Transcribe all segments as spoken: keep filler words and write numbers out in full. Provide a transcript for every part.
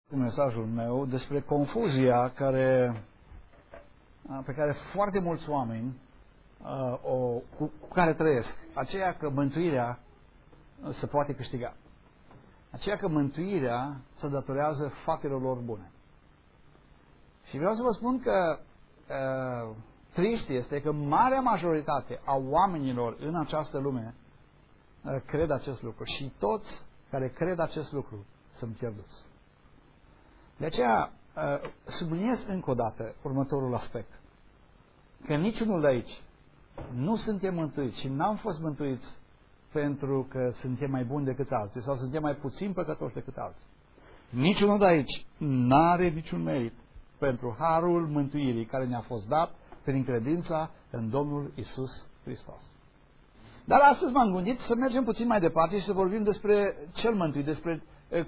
mesajul meu despre confuzia care, pe care foarte mulți oameni o, cu, cu care trăiesc. Aceea că mântuirea se poate câștiga. Aceea că mântuirea se datorează faptelor lor bune. Și vreau să vă spun că uh, trist este că marea majoritate a oamenilor în această lume uh, cred acest lucru. Și toți care cred acest lucru sunt pierduți. De aceea uh, subliniez încă o dată următorul aspect. Că niciunul de aici nu suntem mântuiți și n-am fost mântuiți pentru că suntem mai buni decât alții sau suntem mai puțin păcătoși decât alții. Niciunul de aici n-are niciun merit pentru harul mântuirii care ne-a fost dat prin credința în Domnul Isus Hristos. Dar astăzi m-am gândit să mergem puțin mai departe și să vorbim despre cel mântuit, despre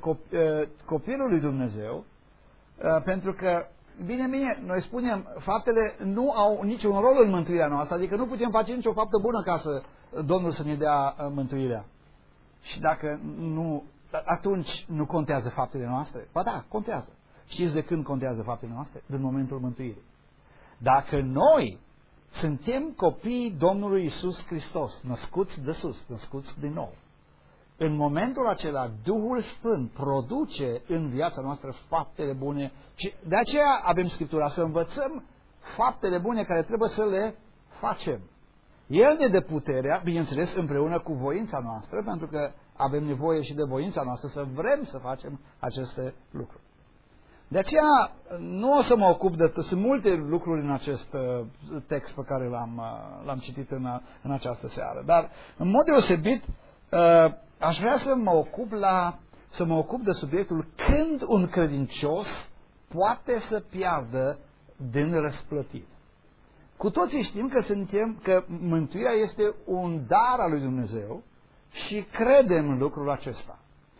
copilul lui Dumnezeu, pentru că, bine, bine, noi spunem, faptele nu au niciun rol în mântuirea noastră, adică nu putem face nicio faptă bună ca să Domnul să ne dea mântuirea. Și dacă nu, atunci nu contează faptele noastre? Ba da, contează. Știți de când contează faptele noastre? Din momentul mântuirii. Dacă noi suntem copiii Domnului Isus Hristos, născuți de sus, născuți din nou, în momentul acela Duhul Sfânt produce în viața noastră faptele bune și de aceea avem Scriptura, să învățăm faptele bune care trebuie să le facem. El ne dă puterea, bineînțeles, împreună cu voința noastră, pentru că avem nevoie și de voința noastră să vrem să facem aceste lucruri. De aceea nu o să mă ocup de... Sunt multe lucruri în acest uh, text pe care l-am, uh, l-am citit în, uh, în această seară. Dar, în mod deosebit, uh, aș vrea să mă ocup la, să mă ocup de subiectul când un credincios poate să piardă din răsplătire. Cu toții știm că suntem, că mântuirea este un dar al lui Dumnezeu și credem în lucrul acesta.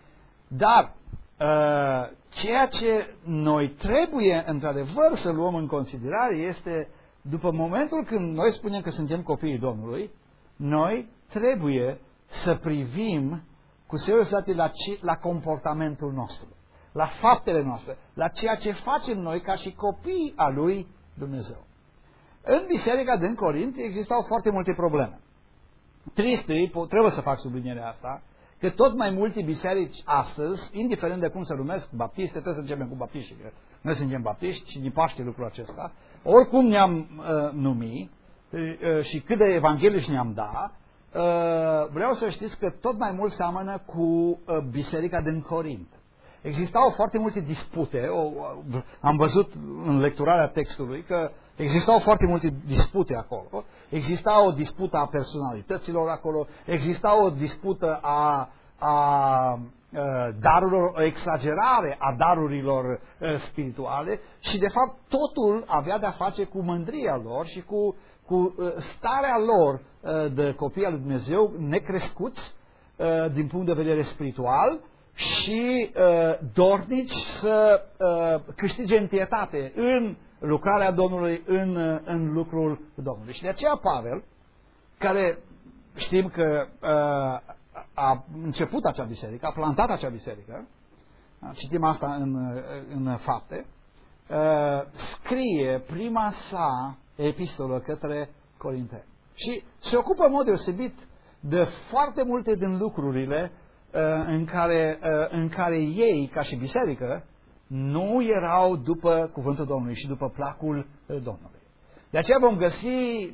Dar uh, ceea ce noi trebuie într-adevăr să luăm în considerare este, după momentul când noi spunem că suntem copiii Domnului, noi trebuie să privim cu seriozitate la, la comportamentul nostru, la faptele noastre, la ceea ce facem noi ca și copii al lui Dumnezeu. În biserica din Corint existau foarte multe probleme. Trist, trebuie să fac sublinierea asta, că tot mai multe biserici astăzi, indiferent de cum se numesc, baptiste, trebuie să începem cu baptiști, că noi suntem baptiști și ne paște lucrul acesta, oricum ne-am uh, numit uh, și cât de evanghelici ne-am dat, uh, vreau să știți că tot mai mult seamănă cu uh, biserica din Corint. Existau foarte multe dispute, o, am văzut în lecturarea textului că existau foarte multe dispute acolo, exista o dispută a personalităților acolo, exista o dispută a, a, a darurilor, o exagerare a darurilor a, spirituale și de fapt totul avea de-a face cu mândria lor și cu, cu starea lor a, de copii al lui Dumnezeu necrescuți a, din punct de vedere spiritual și uh, dornici să uh, câștige întietate în lucrarea Domnului, în, uh, în lucrul Domnului. Și de aceea Pavel, care știm că uh, a început acea biserică, a plantat acea biserică, citim asta în, în fapte, uh, scrie prima sa epistolă către Corinteni. Și se ocupă în mod deosebit de foarte multe din lucrurile În care, în care ei, ca și biserică, nu erau după cuvântul Domnului și după placul Domnului. De aceea vom găsi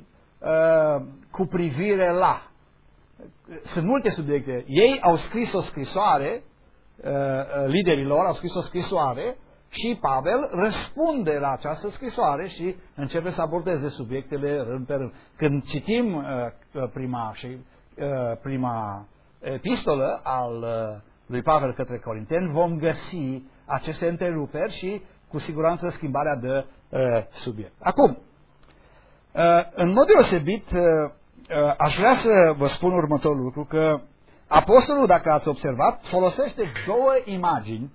cu privire la. Sunt multe subiecte. Ei au scris o scrisoare, liderii lor au scris o scrisoare și Pavel răspunde la această scrisoare și începe să abordeze subiectele rând pe rând. Când citim prima și prima epistolă al lui Pavel către Corinteni, vom găsi aceste întreruperi și cu siguranță schimbarea de uh, subiect. Acum, uh, în mod deosebit, uh, uh, aș vrea să vă spun următorul lucru, că apostolul, dacă ați observat, folosește două imagini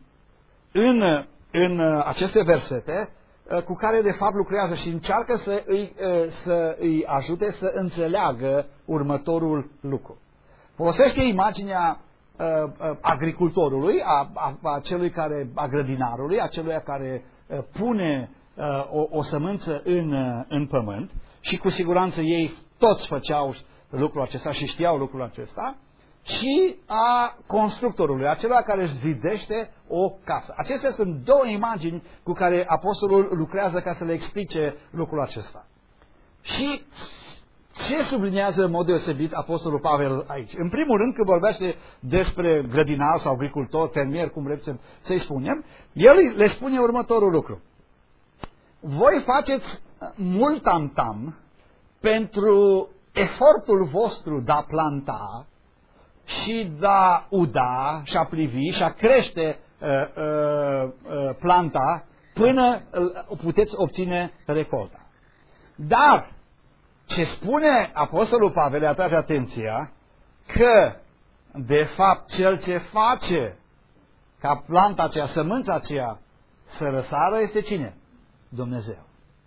în, în uh, aceste versete uh, cu care de fapt lucrează și încearcă să îi, uh, să îi ajute să înțeleagă următorul lucru. Folosește imaginea agricultorului, a, a, a celui care, a grădinarului, a celui care pune o, o sămânță în, în pământ și cu siguranță ei toți făceau lucrul acesta și știau lucrul acesta, și a constructorului, acela care își zidește o casă. Acestea sunt două imagini cu care apostolul lucrează ca să le explice lucrul acesta. Și ce subliniază în mod deosebit apostolul Pavel aici? În primul rând, când vorbește despre grădinar sau agricultor, fermier, cum vreți să-i spunem, el le spune următorul lucru. Voi faceți mult tam-tam pentru efortul vostru de a planta și de a uda și a plivi și a crește uh, uh, uh, planta până uh, puteți obține recolta. Dar ce spune apostolul Pavel, le atrage atenția că de fapt cel ce face ca planta aceea, sămânța aceea să răsară este cine? Dumnezeu.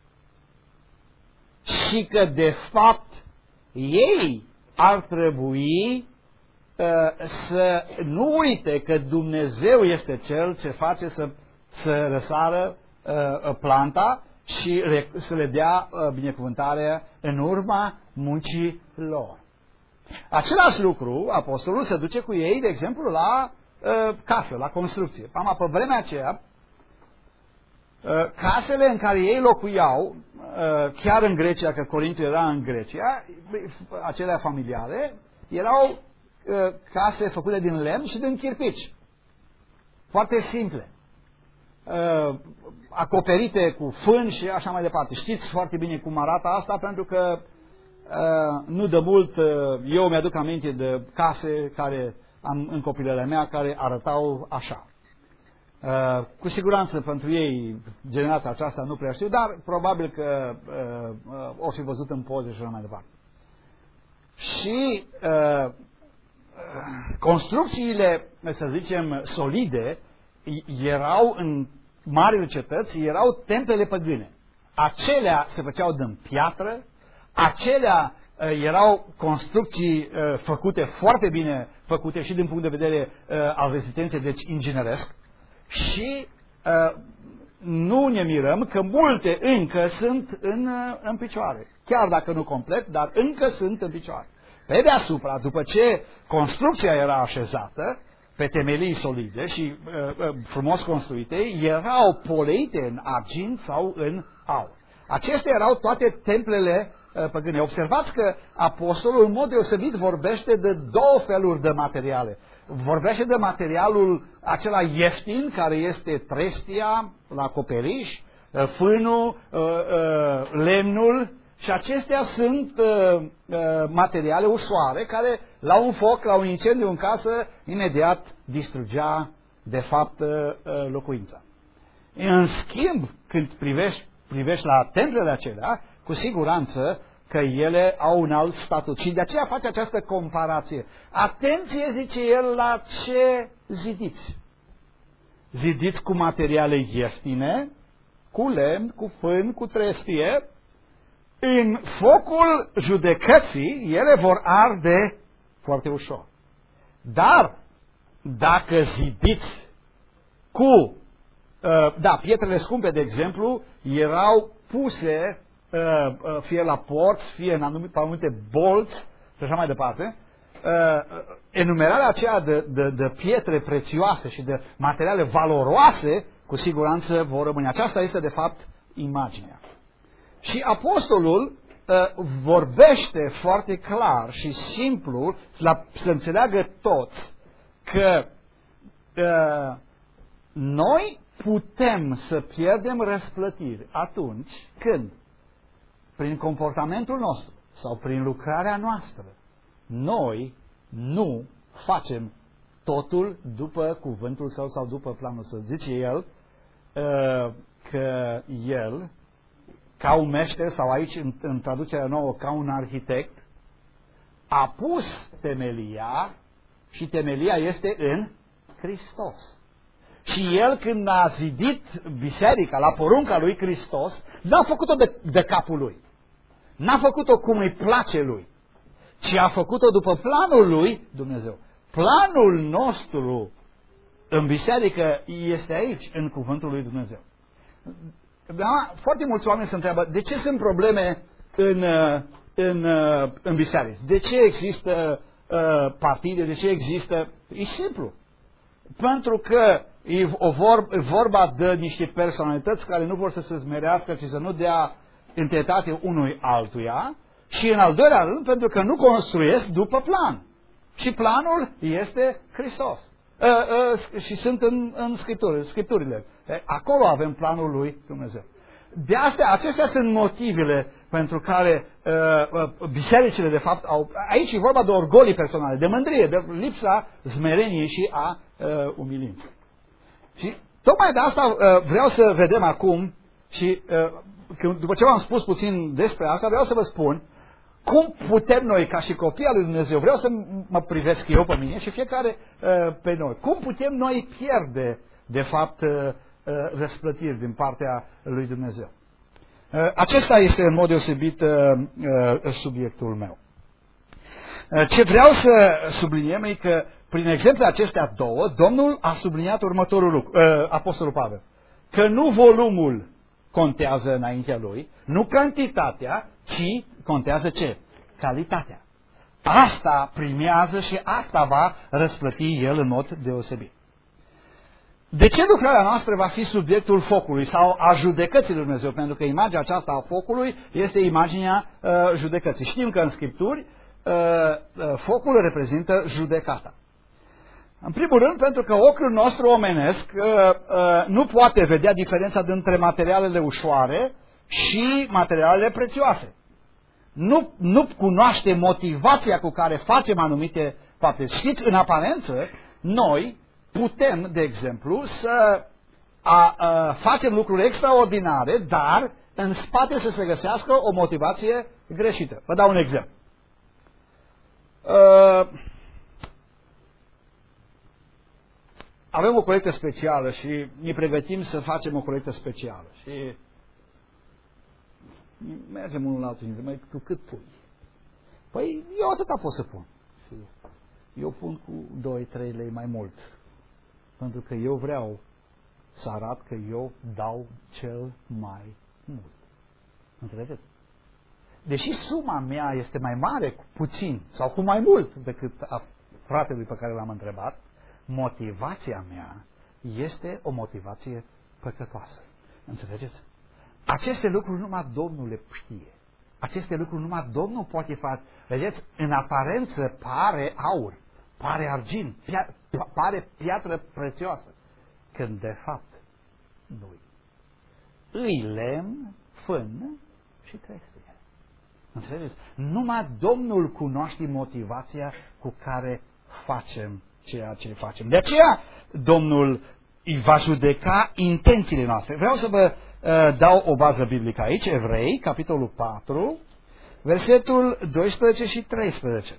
Și că de fapt ei ar trebui uh, să nu uite că Dumnezeu este Cel ce face să, să răsară uh, planta și le, să le dea uh, binecuvântarea în urma muncii lor. Același lucru, apostolul se duce cu ei, de exemplu, la uh, casă, la construcție. Am pe vremea aceea, uh, casele în care ei locuiau, uh, chiar în Grecia, că Corintul era în Grecia, acelea familiare, erau uh, case făcute din lemn și din chirpici. Foarte simple. Uh, acoperite cu fân și așa mai departe. Știți foarte bine cum arată asta, pentru că uh, nu de mult uh, eu mi-aduc aminte de case care am în copilăria mea care arătau așa. Uh, cu siguranță pentru ei generația aceasta nu prea știu, dar probabil că uh, uh, o fi văzut în poze și așa mai departe. Și uh, construcțiile, să zicem, solide erau în marile cetăți, erau templele păgâne. Acelea se făceau din piatră, acelea uh, erau construcții uh, făcute foarte bine făcute și din punct de vedere uh, al rezistenței, deci ingineresc, și uh, nu ne mirăm că multe încă sunt în, uh, în picioare. Chiar dacă nu complet, dar încă sunt în picioare. Pe deasupra, după ce construcția era așezată, pe temelii solide și uh, uh, frumos construite, erau poleite în argint sau în aur. Acestea erau toate templele uh, păgâne. Observați că apostolul în mod deosebit vorbește de două feluri de materiale. Vorbește de materialul acela ieftin, care este trestia la acoperiș, uh, fânul, uh, uh, lemnul, și acestea sunt uh, uh, materiale ușoare care la un foc, la un incendiu în casă, imediat distrugea de fapt uh, locuința. În schimb, când privești, privești la templele acelea, cu siguranță că ele au un alt statut. Și de aceea face această comparație. Atenție, zice el, la ce zidiți. Zidiți cu materiale ieftine, cu lemn, cu fân, cu trestie. În focul judecății, ele vor arde foarte ușor. Dar, dacă zidiți cu, uh, da, pietrele scumpe, de exemplu, erau puse uh, uh, fie la porți, fie în anumite, anumite bolți și așa mai departe, uh, enumerarea aceea de, de, de pietre prețioase și de materiale valoroase, cu siguranță vor rămâne. Aceasta este, de fapt, imaginea. Și apostolul uh, vorbește foarte clar și simplu, la, să înțeleagă toți, că uh, noi putem să pierdem răsplătiri atunci când, prin comportamentul nostru sau prin lucrarea noastră, noi nu facem totul după cuvântul său sau după planul său. Zice el uh, că el, ca un meșter, sau aici în, în traducerea nouă, ca un arhitect, a pus temelia și temelia este în Hristos. Și el, când a zidit biserica la porunca lui Hristos, n-a făcut-o de, de capul lui. N-a făcut-o cum îi place lui, ci a făcut-o după planul lui Dumnezeu. Planul nostru în biserică este aici, în cuvântul lui Dumnezeu. Da? Foarte mulți oameni se întreabă, de ce sunt probleme în, în, în biserică? De ce există uh, partide? De ce există? E simplu. Pentru că e o vor, vorba de niște personalități care nu vor să se smerească, ci să nu dea întâietate unui altuia, și în al doilea rând, pentru că nu construiesc după plan. Și planul este Hristos. Uh, uh, și sunt în, în Scripturi, Scripturile. Acolo avem planul lui Dumnezeu. De astea, acestea sunt motivele pentru care uh, uh, bisericile, de fapt, au... Aici e vorba de orgolii personale, de mândrie, de lipsa smereniei și a uh, umilinței. Și tocmai de asta uh, vreau să vedem acum și uh, după ce v-am spus puțin despre asta, vreau să vă spun cum putem noi, ca și copii al lui Dumnezeu, vreau să mă privesc eu pe mine și fiecare uh, pe noi, cum putem noi pierde, de fapt, uh, uh, răsplătiri din partea lui Dumnezeu. Uh, acesta este în mod deosebit uh, uh, subiectul meu. Uh, ce vreau să subliniem e că prin exemplele acestea două, Domnul a subliniat următorul lucru, uh, Apostolul Pavel, că nu volumul contează înaintea lui, nu cantitatea, ci contează ce? Calitatea. Asta primează și asta va răsplăti el în mod deosebit. De ce lucrarea noastră va fi subiectul focului sau a judecății lui Dumnezeu? Pentru că imaginea aceasta a focului este imaginea uh, judecății. Știm că în Scripturi uh, uh, focul reprezintă judecata. În primul rând, pentru că ochiul nostru omenesc uh, uh, nu poate vedea diferența dintre materialele ușoare și materialele prețioase. Nu, nu cunoaște motivația cu care facem anumite fapte. Știți, în aparență, noi putem, de exemplu, să a, a, facem lucruri extraordinare, dar în spate să se găsească o motivație greșită. Vă dau un exemplu. Uh, avem o colectă specială și ne pregătim să facem o colectă specială. Și mergem unul la altul și mai tu cât pui? Păi eu atâta pot să pun. Și eu pun cu doi trei lei mai mult. Pentru că eu vreau să arăt că eu dau cel mai mult. Înțelegeți? Deși suma mea este mai mare cu puțin sau cu mai mult decât a fratelui pe care l-am întrebat, motivația mea este o motivație păcătoasă. Înțelegeți? Aceste lucruri numai Domnul le știe. Aceste lucruri numai Domnul poate face. Vedeți, în aparență pare aur, pare argint, pia, pare piatră prețioasă, când de fapt nu-i. Îi lemn, fân și crește. Înțelegeți? Numai Domnul cunoaște motivația cu care facem ceea ce facem. De aceea Domnul îi va judeca intențiile noastre. Vreau să vă uh, dau o bază biblică aici, Evrei, capitolul patru, versetul doisprezece și treisprezece.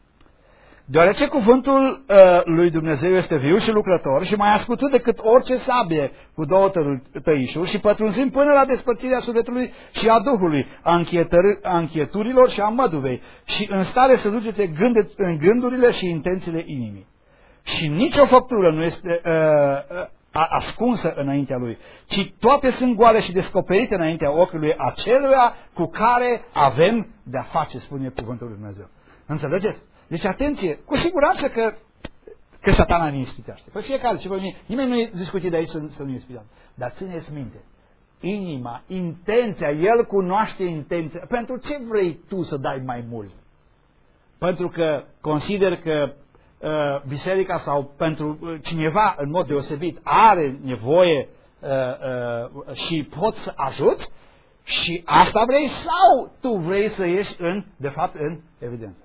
Deoarece cuvântul uh, lui Dumnezeu este viu și lucrător și mai ascutat decât orice sabie cu două tăișuri și pătrunzând până la despărțirea sufletului și a Duhului, a, a închieturilor și a măduvei și în stare să duceți gând, în gândurile și intențiile inimii. Și nicio făptură nu este uh, uh, ascunsă înaintea lui, ci toate sunt goale și descoperite înaintea ochiului aceluia cu care avem de-a face, spune cuvântul lui Dumnezeu. Înțelegeți? Deci, atenție, cu siguranță că, că Satana ne ispitește. Păi fiecare, ce voi, nimeni nu e discutit de aici să, să nu ispitească. Dar țineți minte, inima, intenția, el cunoaște intenția. Pentru ce vrei tu să dai mai mult? Pentru că consider că uh, biserica sau pentru cineva în mod deosebit are nevoie uh, uh, și poți să ajuți și asta vrei sau tu vrei să ieși în, de fapt, în evidență.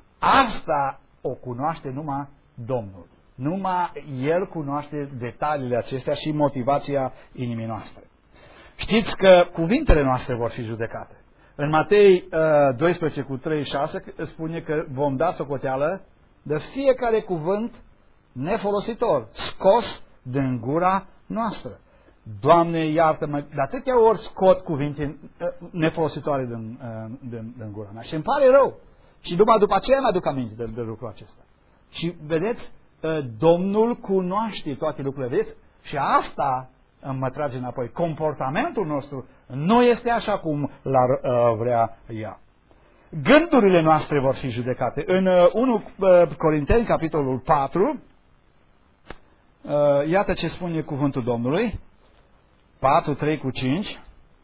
Asta o cunoaște numai Domnul. Numai El cunoaște detaliile acestea și motivația inimii noastre. Știți că cuvintele noastre vor fi judecate. În Matei uh, doisprezece cu treizeci și șase spune că vom da socoteală de fiecare cuvânt nefolositor, scos din gura noastră. Doamne, iartă-mă, de atâtea ori scot cuvinte uh, nefolositoare din, uh, din, din gura mea. Și îmi pare rău. Și numai după aceea mă aduc aminte de, de lucrul acesta. Și vedeți, Domnul cunoaște toate lucrurile, vedeți? Și asta mă trage înapoi. Comportamentul nostru nu este așa cum l-ar uh, vrea ea. Gândurile noastre vor fi judecate. În uh, unu Corinteni, capitolul patru, uh, iată ce spune cuvântul Domnului, patru, trei cu cinci,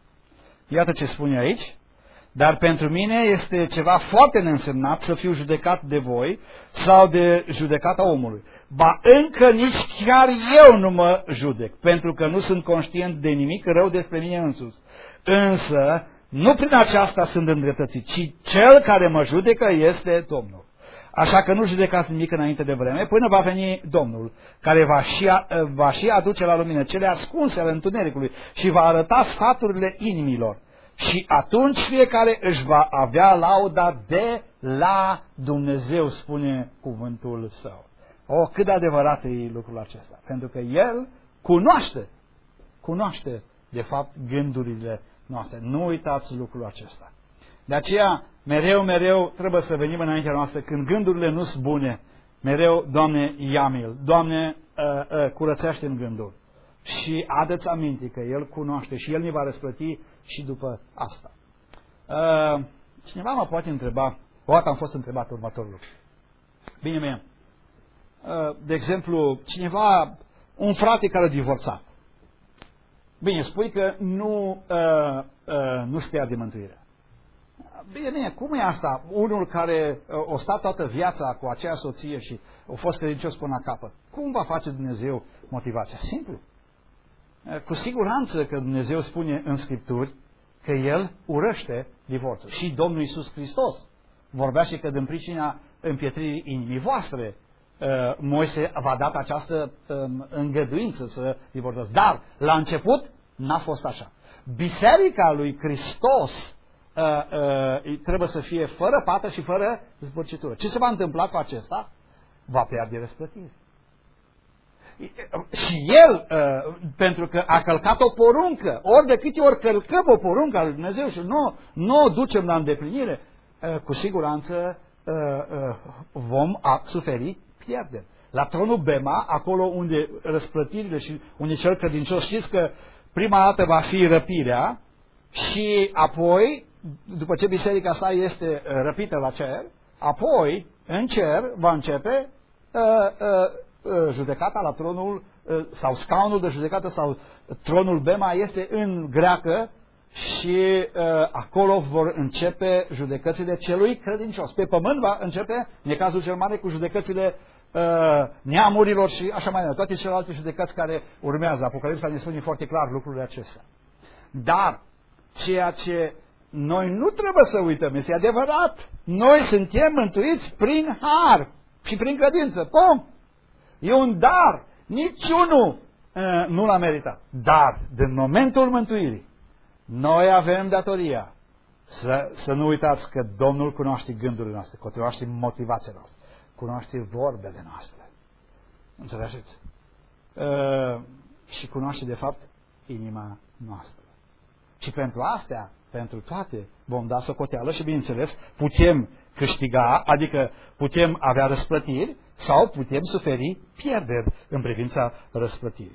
iată ce spune aici. Dar pentru mine este ceva foarte neînsemnat să fiu judecat de voi sau de judecata omului. Ba încă nici chiar eu nu mă judec, pentru că nu sunt conștient de nimic rău despre mine însuși. Însă, nu prin aceasta sunt îndreptățit, ci cel care mă judecă este Domnul. Așa că nu judecați nimic înainte de vreme, până va veni Domnul, care va și, a, va și aduce la lumină cele ascunse ale întunericului și va arăta sfaturile inimilor. Și atunci fiecare își va avea lauda de la Dumnezeu, spune cuvântul său. O, cât de adevărat e lucrul acesta. Pentru că El cunoaște, cunoaște de fapt gândurile noastre. Nu uitați lucrul acesta. De aceea, mereu, mereu trebuie să venim înaintea noastră când gândurile nu sunt bune. Mereu, Doamne, ia-mi-l. Doamne, uh, uh, curățește-mi gândul. Și adă-ți aminte că El cunoaște și El ne va răsplăti și după asta. Uh, cineva mă poate întreba, o dată am fost întrebat următorul lucru. Bine, mie. Uh, de exemplu, cineva, un frate care a divorțat. Bine, spui că nu, uh, uh, nu-și pierde mântuirea. Bine, bine, cum e asta? Unul care uh, a stat toată viața cu aceea soție și a fost credincios până la capăt. Cum va face Dumnezeu motivația? Simplu. Cu siguranță că Dumnezeu spune în Scripturi că El urăște divorțul. Și Domnul Iisus Hristos vorbea și că din pricina împietririi inimii voastre Moise v-a dat această îngăduință să divorțați. Dar la început n-a fost așa. Biserica lui Hristos trebuie să fie fără pată și fără zbârcitură. Ce se va întâmpla cu acesta? Va pierde răsplătire. Și el, pentru că a călcat o poruncă, ori de câte ori călcăm o poruncă a lui Dumnezeu și nu, nu o ducem la îndeplinire, cu siguranță vom suferi pierderi. La tronul Bema, acolo unde răsplătirile și unde cel credincios, știți că prima dată va fi răpirea și apoi, după ce biserica sa este răpită la cer, apoi, în cer, va începe uh, uh, judecata la tronul, sau scaunul de judecată, sau tronul Bema este în greacă și uh, acolo vor începe judecățile celui credincios. Pe pământ va începe, în cazul cel mare, cu judecățile uh, neamurilor și așa mai departe, toate celelalte judecăți care urmează. Apocalipsa ne spune foarte clar lucrurile acestea. Dar ceea ce noi nu trebuie să uităm, este adevărat, noi suntem mântuiți prin har și prin credință. Pum! E un dar. Niciunul uh, nu l-a meritat. Dar, din momentul mântuirii, noi avem datoria să, să nu uitați că Domnul cunoaște gândurile noastre, cunoaște motivația noastră, cunoaște vorbele noastre. Înțelegeți? Uh, și cunoaște, de fapt, inima noastră. Și pentru astea, pentru toate, vom da socoteală și, bineînțeles, putem câștiga, adică putem avea răsplătiri sau putem suferi pierderi în privința răsplătirii.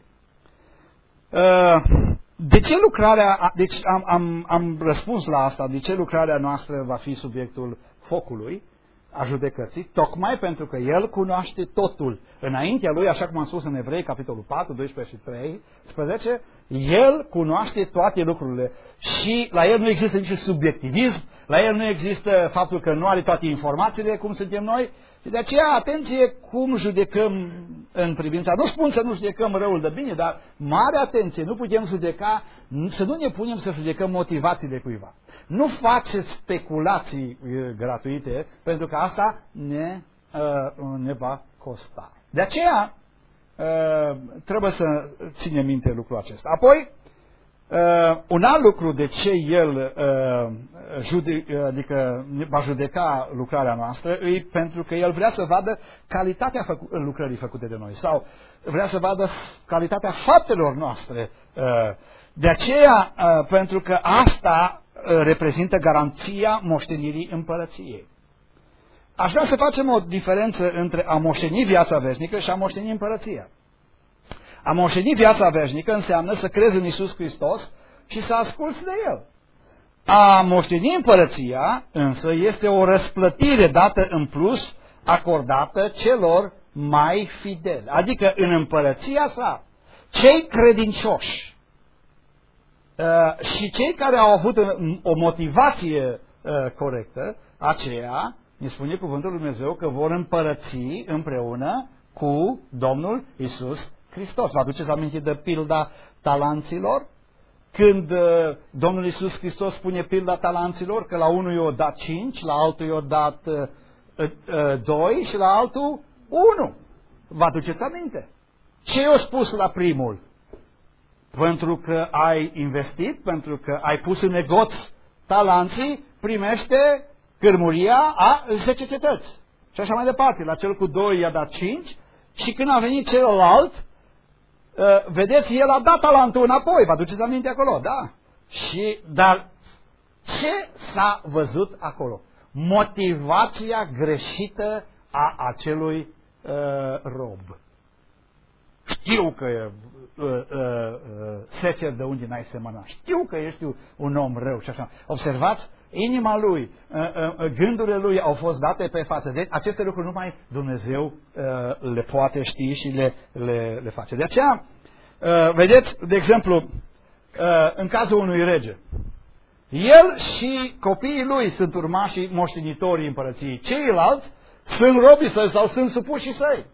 De ce lucrarea, deci am, am, am răspuns la asta, de ce lucrarea noastră va fi subiectul focului, a judecății, tocmai pentru că El cunoaște totul. Înaintea Lui, așa cum am spus în Evrei, capitolul patru, doisprezece și treisprezece, El cunoaște toate lucrurile și la El nu există nici subiectivism, la El nu există faptul că nu are toate informațiile, cum suntem noi, și de aceea, atenție cum judecăm în privința, nu spun să nu judecăm răul de bine, dar mare atenție, nu putem judeca, să nu ne punem să judecăm motivațiile cuiva. Nu faceți speculații gratuite, pentru că asta ne, uh, ne va costa. De aceea uh, trebuie să ținem minte lucrul acesta. Apoi, uh, un alt lucru de ce El uh, jude, adică va judeca lucrarea noastră e pentru că El vrea să vadă calitatea făcu- lucrării făcute de noi sau vrea să vadă calitatea faptelor noastre. Uh, de aceea, uh, pentru că asta reprezintă garanția moștenirii împărăției. aș vrea să facem o diferență între a moșteni viața veșnică și a moșteni împărăția. A moșteni viața veșnică înseamnă să crezi în Iisus Hristos și să asculți de El. A moșteni împărăția însă este o răsplătire dată în plus, acordată celor mai fideli. Adică în împărăția sa, cei credincioși uh, și cei care au avut o motivație uh, corectă, aceea, ne spune cuvântul lui Dumnezeu că vor împărăți împreună cu Domnul Iisus Hristos. Vă aduceți aminte de pilda talanților? Când uh, Domnul Iisus Hristos spune pilda talanților, că la unul i-a dat cinci, la altul i-a dat uh, uh, doi și la altul unu. Vă aduceți aminte? Ce i-a spus la primul? Pentru că ai investit, pentru că ai pus în negoț talanții, primește cârmuria a zece cetăți. Și așa mai departe. La cel cu doi i-a dat cinci și când a venit celălalt, uh, vedeți, el a dat talentul înapoi. Vă aduceți aminte acolo, da? Și, dar ce s-a văzut acolo? Motivația greșită a acelui uh, rob. Știu că uh, uh, uh, secer de unde n-ai semănat. Știu că ești un om rău și așa. Observați, inima lui, uh, uh, gândurile lui au fost date pe față. Deci aceste lucruri numai Dumnezeu uh, le poate ști și le, le, le face. De aceea, uh, vedeți, de exemplu, uh, în cazul unui rege, el și copiii lui sunt urmașii moștenitorii împărăției. Ceilalți sunt robii săi sau sunt supușii săi.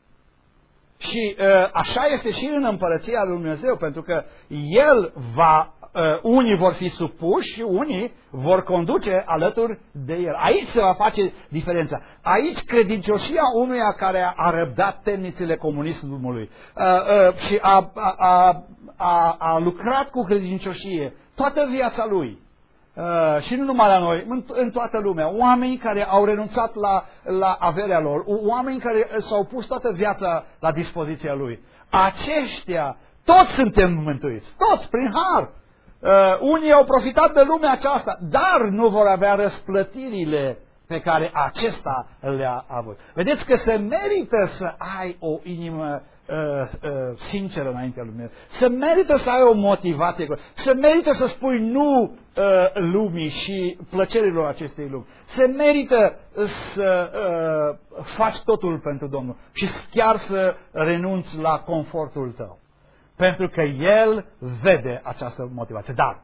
Și uh, așa este și în împărăția lui Dumnezeu, pentru că El va, uh, unii vor fi supuși și unii vor conduce alături de El. Aici se va face diferența. Aici credincioșia unuia care a răbdat temnițele comunismului uh, uh, și a, a, a, a, a lucrat cu credincioșie toată viața lui. Uh, și nu numai la noi, în, în toată lumea, oameni care au renunțat la, la averea lor, oameni care s-au pus toată viața la dispoziția lui. Aceștia, toți suntem mântuiți, toți, prin har. Uh, unii au profitat de lumea aceasta, dar nu vor avea răsplătirile pe care acesta le-a avut. Vedeți că se merită să ai o inimă uh, uh, sinceră înaintea lui Dumnezeu. Se merită să ai o motivație. Se merită să spui nu uh, lumii și plăcerilor acestei lumi. Se merită să uh, faci totul pentru Domnul și chiar să renunți la confortul tău. Pentru că El vede această motivație. Dar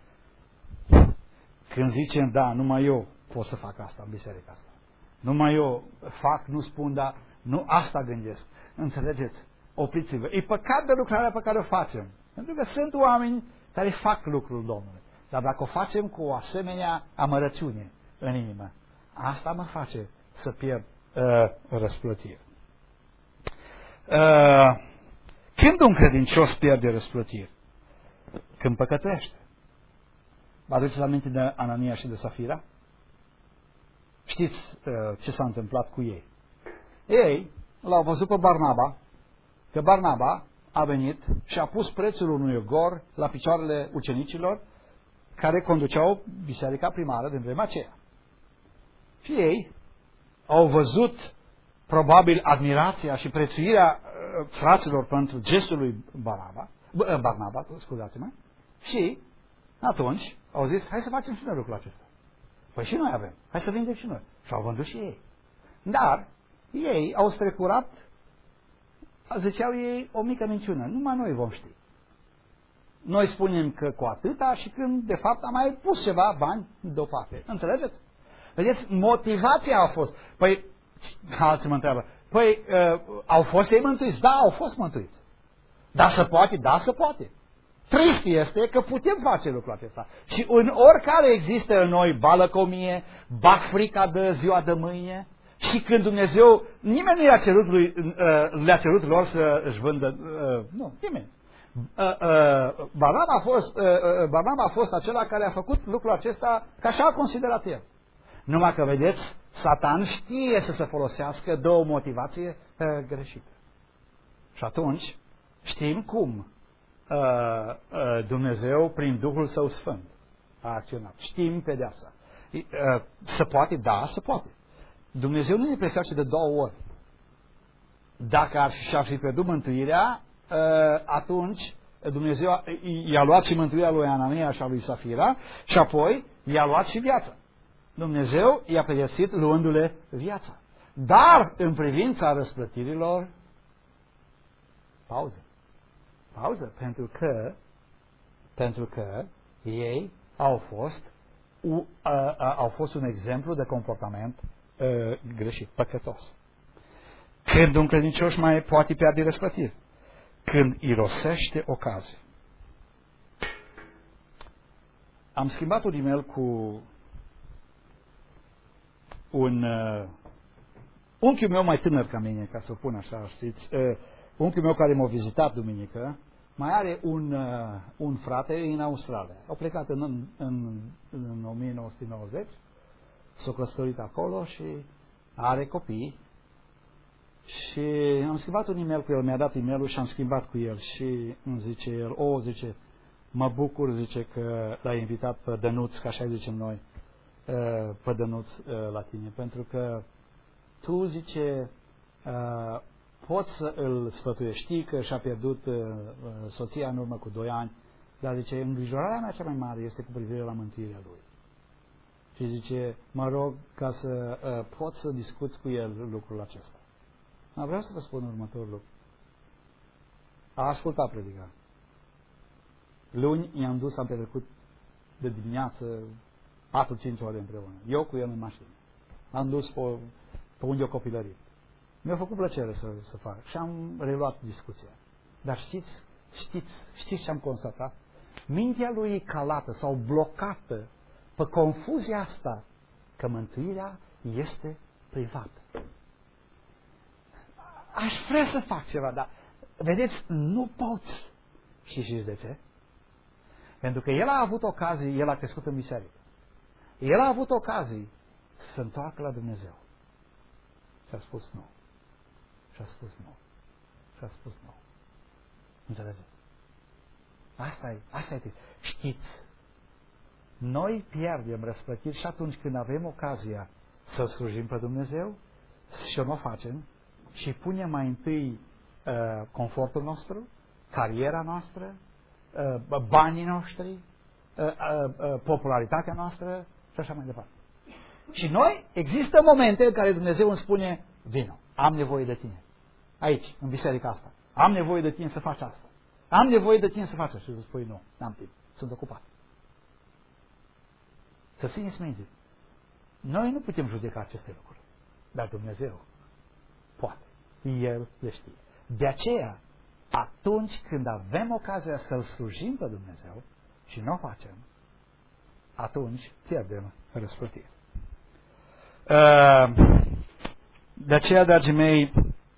când zicem, da, numai eu pot să fac asta în biserica asta. Numai eu fac, nu spun, dar nu asta gândesc. Înțelegeți? Opriți-vă. E păcat de lucrarea pe care o facem. Pentru că sunt oameni care fac lucrul Domnului. Dar dacă o facem cu o asemenea amărăciune în inimă, asta mă face să pierd uh, răsplătire. Uh, când un credincios pierde răsplătire? Când păcătuiește. Vă aduceți aminte de Anania și de Safira? Știți uh, ce s-a întâmplat cu ei? Ei l-au văzut pe Barnaba, că Barnaba a venit și a pus prețul unui ogor la picioarele ucenicilor care conduceau biserica primară din vremea aceea. Și ei au văzut probabil admirația și prețuirea uh, fraților pentru gestul lui Barnaba, uh, Barnaba, scuzați-mă, și atunci au zis, hai să facem și noi lucrul acesta. Păi și noi avem, hai să vindem și noi. Și au vândut și ei. Dar ei au strecurat, ziceau ei, o mică minciună. Numai noi vom ști. Noi spunem că cu atâta și când de fapt am mai pus ceva bani deoparte. Înțelegeți? Vedeți, motivația a fost. Păi, alții mă întreabă, păi, uh, au fost ei mântuiți? Da, au fost mântuiți. Da, se poate? Da, se poate. Trist este că putem face lucrul acesta. Și în oricare există în noi balăcomie, bag frica de ziua de mâine, și când Dumnezeu, nimeni nu le-a cerut, lui, uh, le-a cerut lor să își vândă, uh, nu, nimeni. Uh, uh, Barnaba, a fost, uh, uh, Barnaba a fost acela care a făcut lucrul acesta ca așa a considerat el. Numai că, vedeți, Satan știe să se folosească de o motivație uh, greșită. Și atunci știm cum uh, uh, Dumnezeu, prin Duhul Său Sfânt, a acționat. Știm pedeapsa. Uh, se poate? Da, se poate. Dumnezeu nu ne preseace de două ori. Dacă ar fi, și-ar fi pierdut mântuirea, atunci Dumnezeu i-a luat și mântuirea lui Anania și a lui Safira și apoi i-a luat și viața. Dumnezeu i-a pedepsit luându-le viața. Dar în privința răsplătirilor, pauză. Pauză, pentru că pentru că ei au fost u, uh, uh, au fost un exemplu de comportament uh, greșit, păcătos. Când un credincios mai poate pierde răsplătiri? Când irosește ocazie. Am schimbat un e-mail cu un uh, unchiul meu mai tânăr ca mine, ca să o pun așa, știți, uh, unchiul meu care m-a vizitat duminică, mai are un, uh, un frate în Australia. Au plecat în, în, în, în o mie nouă sute nouăzeci, s-a căsătorit acolo și are copii. Și am schimbat un e-mail cu el, mi-a dat e-mailul și am schimbat cu el și îmi zice el, o, zice, mă bucur, zice, că l-ai invitat pe Dănuț, ca așa zicem noi, pe Dănuț la tine, pentru că tu, zice, poți să îl sfătuiești, știi că și-a pierdut soția în urmă cu doi ani, dar, zice, îngrijorarea mea cea mai mare este cu privire la mântuirea lui. Și zice, mă rog ca să pot să discuți cu el lucrul acesta. Dar vreau să vă spun următorul lucru. A ascultat predica. Luni i-am dus, am petrecut de dimineață patru cinci ore împreună. Eu cu el în mașină. Am dus pe, pe unde o copilărit. Mi-a făcut plăcere să, să fac. Și am reluat discuția. Dar știți, știți, știți ce am constatat? Mintea lui e calată sau blocată pe confuzia asta că mântuirea este privată. Aș vrea să fac ceva, dar vedeți, nu poți. Și știți de ce? Pentru că el a avut ocazii, el a crescut în biserică. El a avut ocazii să se întoarcă la Dumnezeu. Și a spus nu. Și a spus nu. Și a spus nu. Înțelegeți? Asta e, asta e. Știți, noi pierdem răsplătiri și atunci când avem ocazia să slujim pe Dumnezeu și nu o facem și punem mai întâi uh, confortul nostru, cariera noastră, uh, banii noștri, uh, uh, uh, popularitatea noastră și așa mai departe. Și noi, există momente în care Dumnezeu îmi spune, vino, am nevoie de tine. Aici, în biserica asta. Am nevoie de tine să faci asta. Am nevoie de tine să faci asta. Și îți spui, nu, n-am timp, sunt ocupat. Să țineți minte. Noi nu putem judeca aceste lucruri. Dar Dumnezeu poate. El le știe. De aceea, atunci când avem ocazia să-L slujim pe Dumnezeu și nu o facem, atunci pierdem răsplătire. De aceea, dragii mei,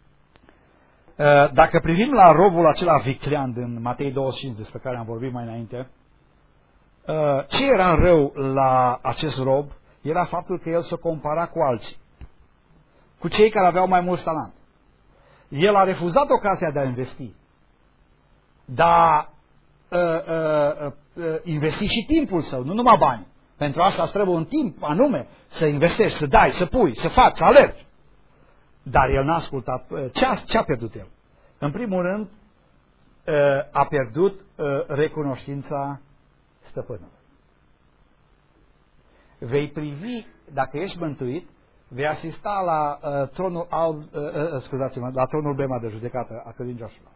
dacă privim la robul acela viclean din Matei douăzeci și cinci, despre care am vorbit mai înainte, ce era rău la acest rob era faptul că el se compara cu alții, cu cei care aveau mai mult talent. El a refuzat ocazia de a investi, dar uh, uh, uh, investi și timpul său, nu numai bani. Pentru asta îți trebuie un timp anume să investești, să dai, să pui, să faci, să alergi. Dar el n-a ascultat. Ce a, ce a pierdut el? În primul rând, uh, a pierdut uh, recunoștința stăpânului. Vei privi, dacă ești mântuit, vei asista la uh, tronul alb, uh, uh, scuzați-mă, la tronul bema de judecată a credincioșilor.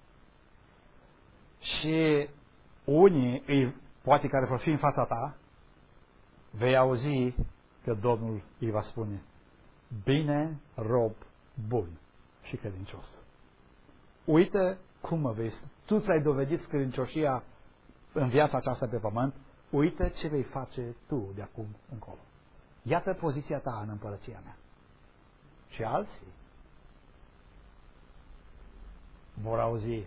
Și unii, îi, poate care vor fi în fața ta, vei auzi că Domnul îi va spune, bine, rob bun și credincios. Uite cum mă vezi. Tu ți-ai dovedit credincioșia în viața aceasta pe pământ, uite ce vei face tu de acum încolo. Iată poziția ta în împărăția mea. Și alții vor auzi,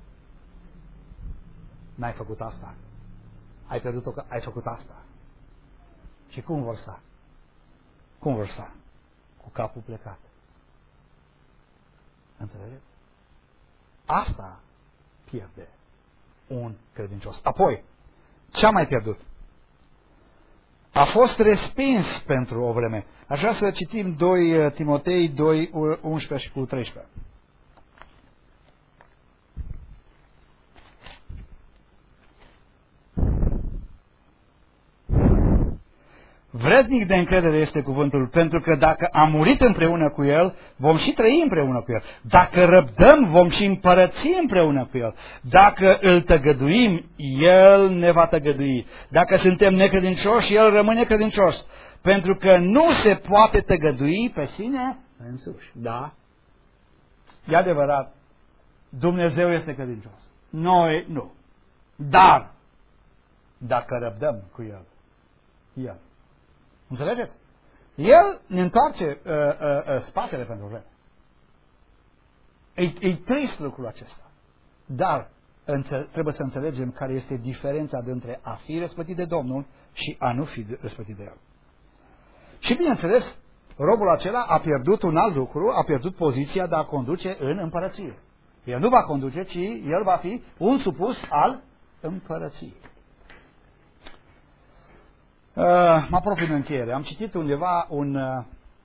n-ai făcut asta, ai pierdut-o că ai făcut asta. Și cum vor sta? Cum vor sta? Cu capul plecat. Înțelegeți? Asta pierde un credincios. Apoi, ce a mai pierdut? a fost respins pentru o vreme. Aș vrea să citim doi Timotei doi, unsprezece și cu treisprezece. Vrednic de încredere este cuvântul, pentru că dacă am murit împreună cu El, vom și trăi împreună cu El. Dacă răbdăm, vom și împărăți împreună cu El. Dacă îl tăgăduim, El ne va tăgădui. Dacă suntem necredincioși, El rămâne credincios. Pentru că nu se poate tăgădui pe sine însuși. Da? E adevărat. Dumnezeu este credincios. Noi nu. Dar, dacă răbdăm cu El, El. Înțelegeți? El ne întoarce uh, uh, uh, spatele pentru vreme. E, e trist lucrul acesta. Dar înțe- trebuie să înțelegem care este diferența dintre a fi răspătit de Domnul și a nu fi răspătit de El. Și bineînțeles, robul acela a pierdut un alt lucru, a pierdut poziția de a conduce în împărăție. El nu va conduce, ci el va fi un supus al împărăției. Uh, mă apropii în încheiere. Am citit undeva un, uh,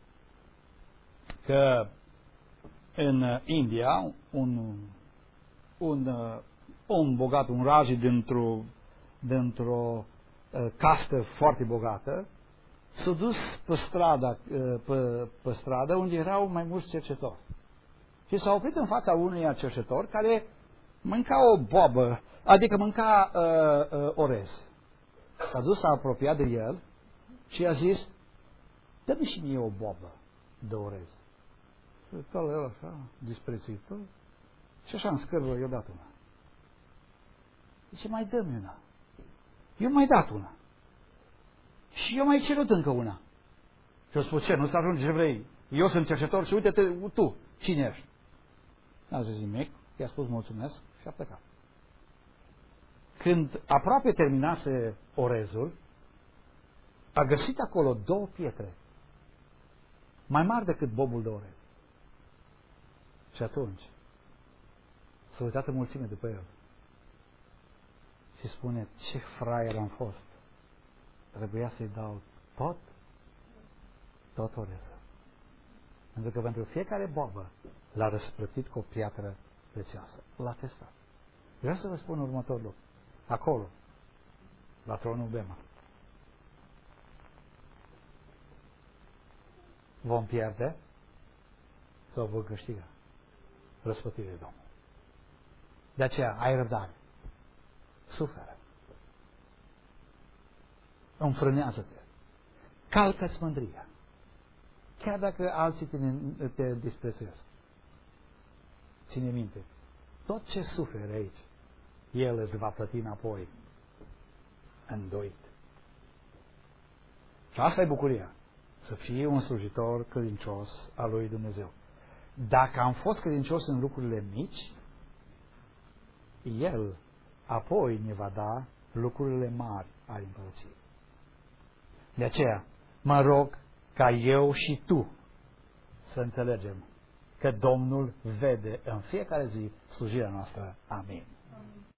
că în India un, un uh, om bogat, un raji dintr-o, dintr-o uh, castă foarte bogată, s-a dus pe stradă, uh, pe, pe stradă unde erau mai mulți cercetători. Și s-a oprit în fața unui cercetător care mânca o boabă, adică mânca uh, uh, orez. S-a dus, s-a apropiat de el și i-a zis, dă-mi și mie o boabă de orez. Și tal el așa, disprețuitor, și așa în scârbă i-a dat una. Zice, mai dă-mi una. Eu mai dat una. Și eu mai cerut încă una. Și eu spus, ce, nu-ți ajunge ce vrei? Eu sunt cercetor și uite-te tu, cine ești? N-a zis nimic, i-a spus mulțumesc și a plecat. Când aproape terminase orezul, a găsit acolo două pietre, mai mari decât bobul de orez. Și atunci s-a uitat în mulțime după el și spune, ce fraier am fost. Trebuia să-i dau tot, tot orezul. Pentru că pentru fiecare bobă l-a răsplătit cu o piatră prețioasă. L-a testat. Vreau să vă spun următorul lucru. Acolo, la tronul Bema, vom pierde sau vom câștiga răspătirea Domnului. De aceea, ai răbdare. Suferă. Înfrânează-te. Calcă-ți mândria. Chiar dacă alții te, te disprețuiesc. Ține minte, tot ce suferi aici, El îți va plăti înapoi îndoit. Și asta e bucuria. Să fii un slujitor credincios al lui Dumnezeu. Dacă am fost credincios în lucrurile mici, El apoi ne va da lucrurile mari ale împărăției. De aceea, mă rog ca eu și tu să înțelegem că Domnul vede în fiecare zi slujirea noastră. Amin.